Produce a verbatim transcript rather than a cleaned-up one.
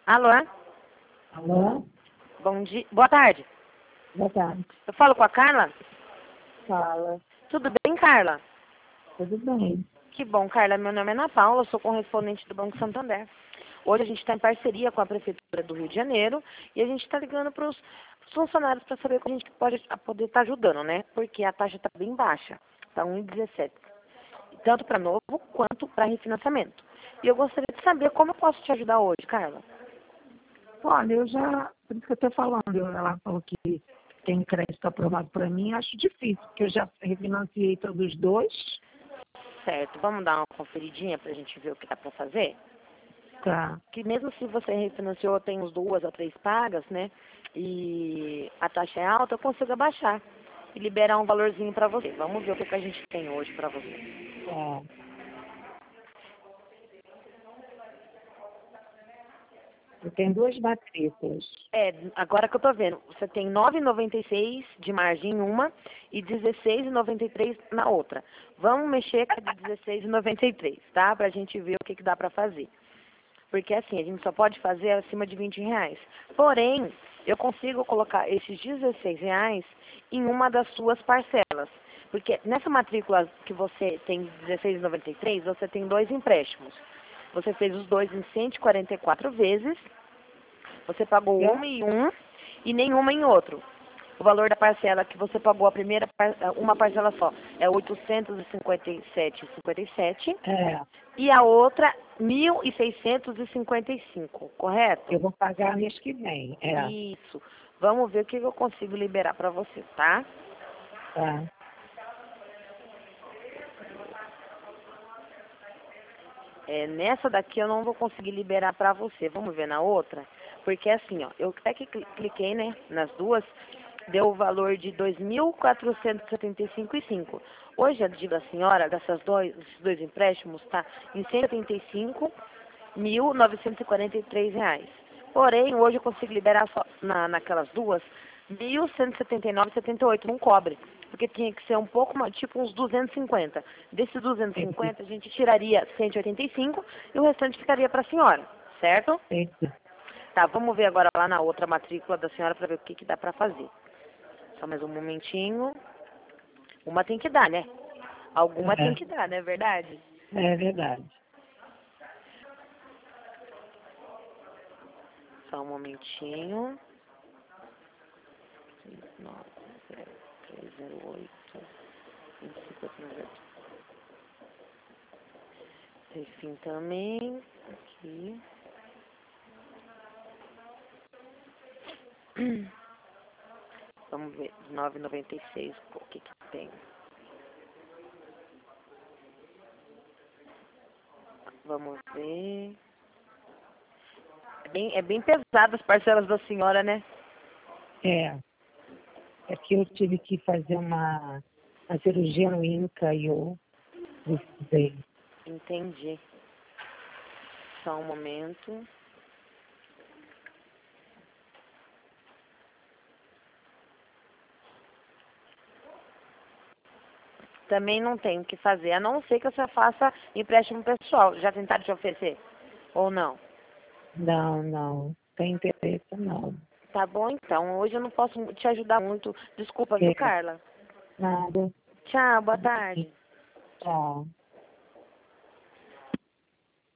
Alô? Alô? Bom dia. Boa tarde. Boa tarde. Eu falo com a Carla? Fala. Tudo bem, Carla? Tudo bem? Que bom, Carla. Meu nome é Ana Paula, sou correspondente do Banco Santander. Hoje a gente está em parceria com a Prefeitura do Rio de Janeiro e a gente está ligando para os funcionários para saber como a gente pode poder estar ajudando, né? Porque a taxa está bem baixa, está um vírgula dezessete. Tanto para novo quanto para refinanciamento. E eu gostaria de saber como eu posso te ajudar hoje, Carla. Olha, eu já, por isso que eu estou falando, eu- ela falou que tem crédito aprovado para mim, acho difícil, porque eu já refinanciei todos os dois. Certo, vamos dar uma conferidinha para a gente ver o que dá para fazer? Tá. Que mesmo se você refinanciou, tem uns duas a três pagas, né? E a taxa é alta, eu consigo abaixar e liberar um valorzinho para você. Vamos ver o que, que a gente tem hoje para você. É. Eu tenho duas matrículas. É, agora que eu tô vendo, você tem nove vírgula noventa e seis de margem em uma e dezesseis vírgula noventa e três na outra. Vamos mexer com a de dezesseis vírgula noventa e três, tá? Pra gente ver o que, que dá pra fazer. Porque assim, a gente só pode fazer acima de vinte reais. Porém, eu consigo colocar esses dezesseis reais em uma das suas parcelas. Porque nessa matrícula que você tem de dezesseis vírgula noventa e três, você tem dois empréstimos. Você fez os dois em cento e quarenta e quatro vezes. Você pagou Eu? uma em um e nenhuma em outro. O valor da parcela que você pagou a primeira, par- uma parcela só, é oitocentos e cinquenta e sete vírgula cinquenta e sete É. e a outra mil seiscentos e cinquenta e cinco, correto? Eu vou pagar mês que vem. É. Isso. Vamos ver o que eu consigo liberar para você, tá? Tá. É, nessa daqui eu não vou conseguir liberar para você. Vamos ver na outra? Porque assim, ó, eu até que cli- cliquei, né, nas duas, deu o valor de dois mil quatrocentos e setenta e cinco vírgula cinco. Hoje a dívida da senhora, dessas dois, desses dois empréstimos, está em cento e setenta e cinco mil novecentos e quarenta e três reais. Porém, hoje eu consigo liberar só na, naquelas duas mil cento e setenta e nove vírgula setenta e oito, não cobre. Porque tinha que ser um pouco mais, tipo uns duzentos e cinquenta. Desses duzentos e cinquenta, a gente tiraria cento e oitenta e cinco e o restante ficaria para a senhora, certo? Entendi. Tá, vamos ver agora lá na outra matrícula da senhora para ver o que, que dá para fazer. Só mais um momentinho. Uma tem que dar, né? Alguma tem que dar, não é verdade? É, é verdade. Só um momentinho. seis nove zero três zero oito vinte e cinco noventa. Refim também. Aqui. Vamos ver. nove vírgula noventa e seis. O que que tem? Vamos ver. É bem, é bem pesado as parcelas da senhora, né? É. É que eu tive que fazer uma, uma cirurgia no Inca e eu precisei. Entendi. Só um momento. Também não tem o que fazer, a não ser que você faça empréstimo pessoal. Já tentaram te oferecer? Ou não? Não, não. Tem interesse, não. Tá bom, então. Hoje eu não posso te ajudar muito. Desculpa, viu, É. Carla? Nada. Tchau, boa tarde. Tchau.